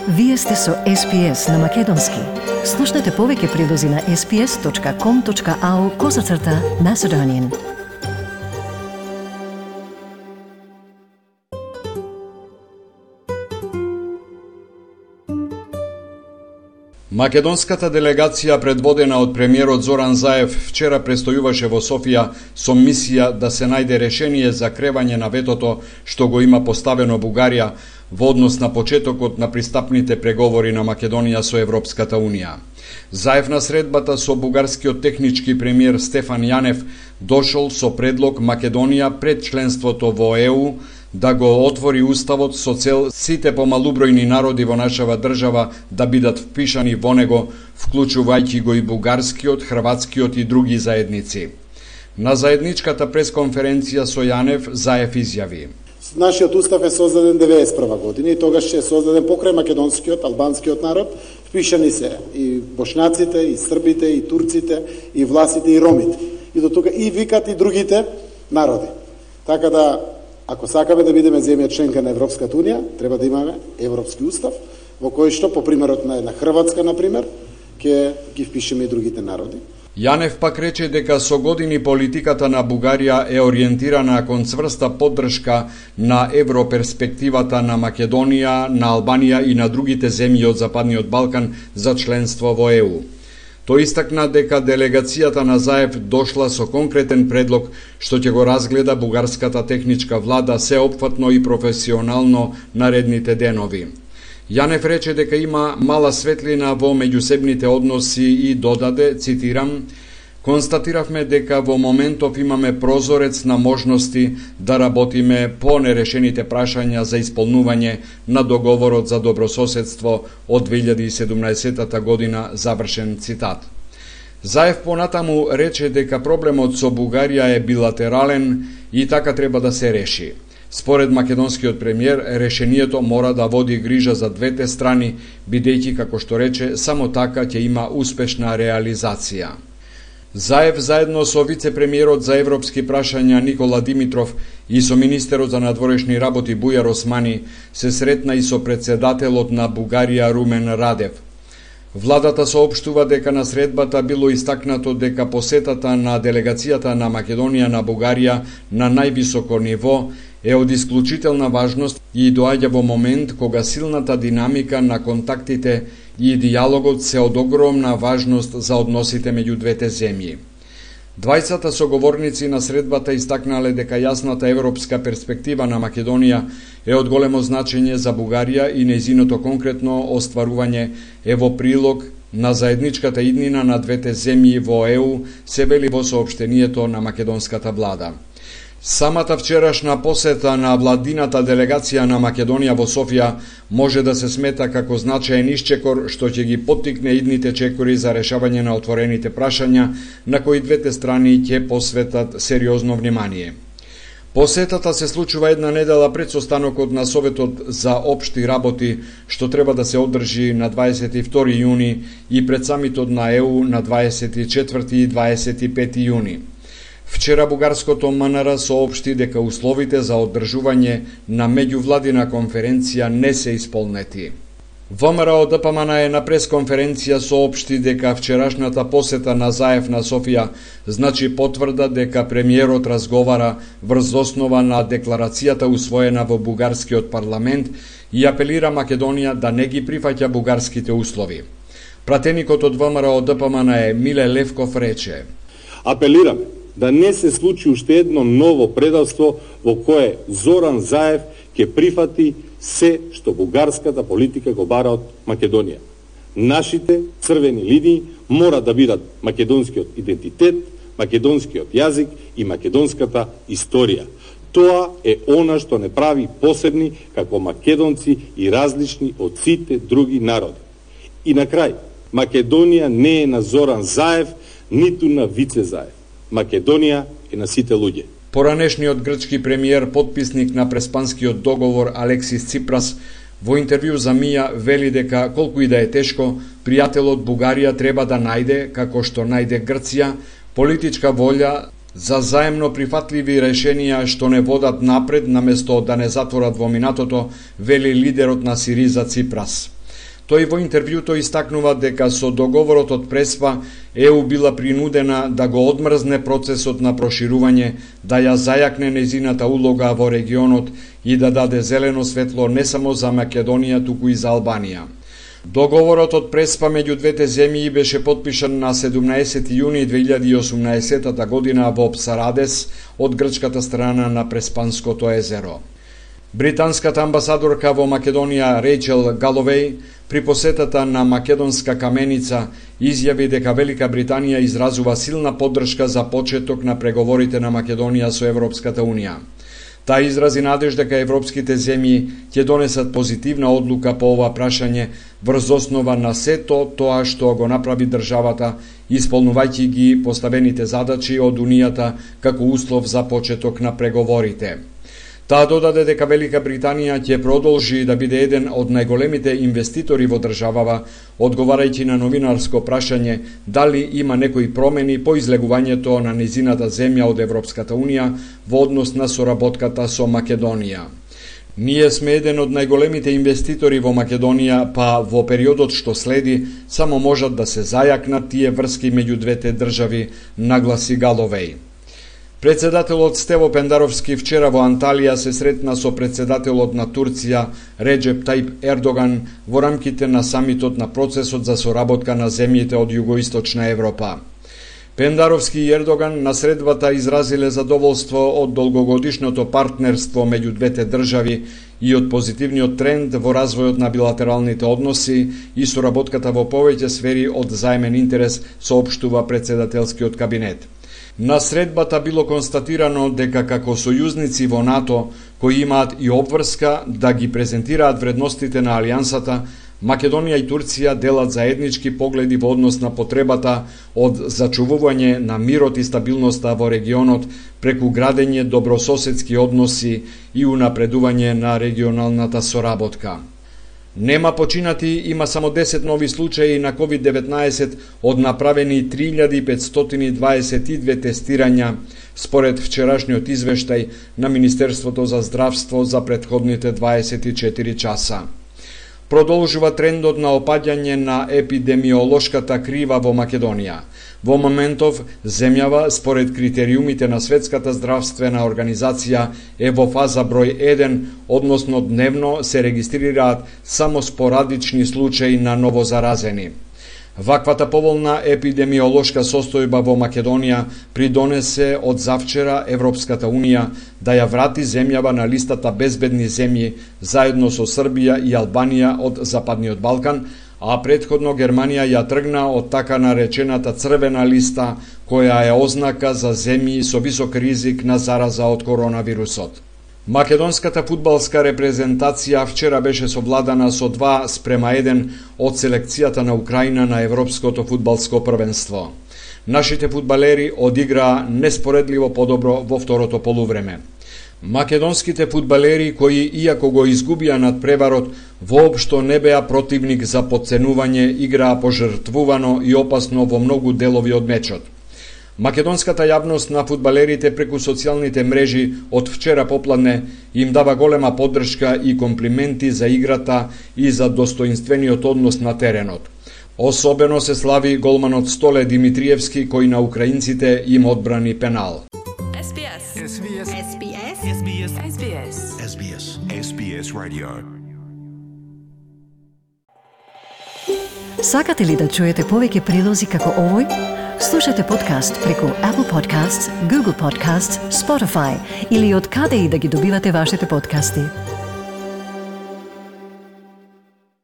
Вие сте со SPS на Македонски. Слушнете повеќе прилози на sps.com.au/Macedonian. Македонската делегација, предводена од премиерот Зоран Заев, вчера престојуваше во Софија со мисија да се најде решение за кревање на ветото што го има поставено Бугарија во однос на почетокот на пристапните преговори на Македонија со Европската Унија. Заев на средбата со бугарскиот технички премиер Стефан Јанев дошол со предлог Македонија пред членството во ЕУ да го отвори уставот со цел сите помалубројни народи во нашава држава да бидат впишани во него, вклучувајќи го и бугарскиот, хрватскиот и други заедници. На заедничката пресконференција со Јанев, Заев изјави: Нашиот устав е создаден 1991 година и тогаш е создаден покрај македонскиот, албанскиот народ, впишани се и бошнаците, и србите, и турците, и власите, и ромите. И до тука и викат и другите народи. Така да, ако сакаме да бидеме земја членка на Европската Унија, треба да имаме Европски устав, во кој што, по примерот на една Хрватска, например, ќе ги впишеме и другите народи. Јанев пак рече дека со години политиката на Бугарија е ориентирана кон цврста поддршка на европерспективата на Македонија, на Албанија и на другите земји од Западниот Балкан за членство во ЕУ. Тој истакна дека делегацијата на Заев дошла со конкретен предлог што ќе го разгледа бугарската техничка влада сеопфатно и професионално наредните денови. Јанев рече дека има мала светлина во меѓусебните односи и додаде, цитирам: "Констатиравме дека во моментов имаме прозорец на можности да работиме по нерешените прашања за исполнување на договорот за добрососедство од 2017 година", завршен цитат. Заев понатаму рече дека проблемот со Бугарија е билатерален и така треба да се реши. Според македонскиот премиер, решението мора да води грижа за двете страни, бидејќи, како што рече, само така ќе има успешна реализација. Заев заедно со вице-премиерот за европски прашања Никола Димитров и со министерот за надворешни работи Бујар Османи се сретна и со председателот на Бугарија Румен Радев. Владата соопштува дека на средбата било истакнато дека посетата на делегацијата на Македонија на Бугарија на највисоко ниво е од исклучителна важност и доаѓа во момент кога силната динамика на контактите и дијалогот се од огромна важност за односите меѓу двете земји. Двајцата соговорници на средбата истакнале дека јасната европска перспектива на Македонија е од големо значење за Бугарија и нејзиното конкретно остварување е во прилог на заедничката иднина на двете земји во ЕУ, се вели во соопштението на македонската влада. Самата вчерашна посета на владината делегација на Македонија во Софија може да се смета како значаен исчекор што ќе ги поттикне идните чекори за решавање на отворените прашања на кои двете страни ќе посветат сериозно внимание. Посетата се случува една недела пред состанокот на Советот за општи работи што треба да се одржи на 22 јуни и пред самитот на ЕУ на 24 и 25 јуни. Вчера бугарското МНР соопшти дека условите за одржување на меѓувладина конференција не се исполнети. ВМРО ДПМН на пресконференција соопшти дека вчерашната посета на Заев на Софија значи потврда дека премиерот разговара врз основа на декларацијата усвоена во бугарскиот парламент и апелира Македонија да не ги прифаќа бугарските услови. Пратеникот од ВМРО ДПМН Миле Левков рече: "Апелираме да не се случи уште едно ново предавство во кое Зоран Заев ќе прифати се што бугарската политика го бара од Македонија. Нашите црвени линии мора да бидат македонскиот идентитет, македонскиот јазик и македонската историја. Тоа е она што не прави посебни како македонци и различни од сите други народи. И на крај, Македонија не е на Зоран Заев, ниту на Вице Заев. Македонија е на сите луѓе." Поранешниот грчки премиер, потписник на Преспанскиот договор Алексис Ципрас, во интервју за МИА вели дека колку и да е тешко, пријателот Бугарија треба да најде, како што најде Грција, политичка волја за заемно прифатливи решенија што не водат напред наместо да не затворат во минатото, вели лидерот на Сириза Ципрас. Тој во интервјуто истакнува дека со договорот од Преспа ЕУ била принудена да го одмрзне процесот на проширување, да ја зајакне нејзината улога во регионот и да даде зелено светло не само за Македонија, туку и за Албанија. Договорот од Преспа меѓу двете земји беше потпишан на 17 јуни 2018 година во Псарадес од грчката страна на Преспанското езеро. Британската амбасадорка во Македонија Рейчел Галовеј при посетата на Македонска каменица изјави дека Велика Британија изразува силна поддршка за почеток на преговорите на Македонија со Европската Унија. Таа изрази надеж дека европските земји ќе донесат позитивна одлука по ова прашање врз основа на сето тоа што го направи државата, исполнувајќи ги поставените задачи од Унијата како услов за почеток на преговорите. Таа додаде дека Велика Британија ќе продолжи да биде еден од најголемите инвеститори во државава, одговарајќи на новинарско прашање дали има некои промени по излегувањето на нејзината земја од Европската Унија во однос на соработката со Македонија. Ние сме еден од најголемите инвеститори во Македонија, па во периодот што следи само можат да се зајакнат тие врски меѓу двете држави, нагласи Галовеј. Председателот Стево Пендаровски вчера во Анталија се сретна со председателот на Турција Реджеп Тајип Ердоган во рамките на самитот на процесот за соработка на земјите од југоисточна Европа. Пендаровски и Ердоган на средбата изразиле задоволство од долгогодишното партнерство меѓу двете држави и од позитивниот тренд во развојот на билатералните односи и соработката во повеќе сфери од заемен интерес, соопштува председателскиот кабинет. На средбата било констатирано дека како сојузници во НАТО, кои имаат и обврска да ги презентираат вредностите на алијансата, Македонија и Турција делат заеднички погледи во однос на потребата од зачувување на мирот и стабилноста во регионот преку градење добрососедски односи и унапредување на регионалната соработка. Нема починати, има само 10 нови случаи на COVID-19 од направени 3522 тестирања, според вчерашниот извештај на Министерството за здравство за претходните 24 часа. Продолжува трендот на опаѓање на епидемиолошката крива во Македонија. Во моментов, земјава, според критериумите на Светската здравствена организација, е во фаза број 1, односно дневно се регистрираат само спорадични случаи на новозаразени. Ваквата поволна епидемиолошка состојба во Македонија придонесе од завчера Европската Унија да ја врати земјава на листата безбедни земји заедно со Србија и Албанија од Западниот Балкан, а претходно Германија ја тргна од така наречената црвена листа, која е ознака за земји со висок ризик на зараза од коронавирусот. Македонската фудбалска репрезентација вчера беше совладана со 2:1 од селекцијата на Украина на Европското фудбалско првенство. Нашите фудбалери одиграа неспоредливо подобро во второто полувреме. Македонските фудбалери, кои иако го изгубија надпреварот, воопшто не беа противник за потценување, играа пожртвувано и опасно во многу делови од мечот. Македонската јавност на фудбалерите преку социјалните мрежи од вчера попладне им дава голема поддршка и комплименти за играта и за достоинствениот однос на теренот. Особено се слави голманот Столе Димитриевски, кој на украинците им одбрани пенал. SBS Radio. Сакате ли да чуете повеќе прилози како овој? Слушате подкаст преку Apple Podcasts, Google Podcasts, Spotify или од каде и да ги добивате вашите подкасти.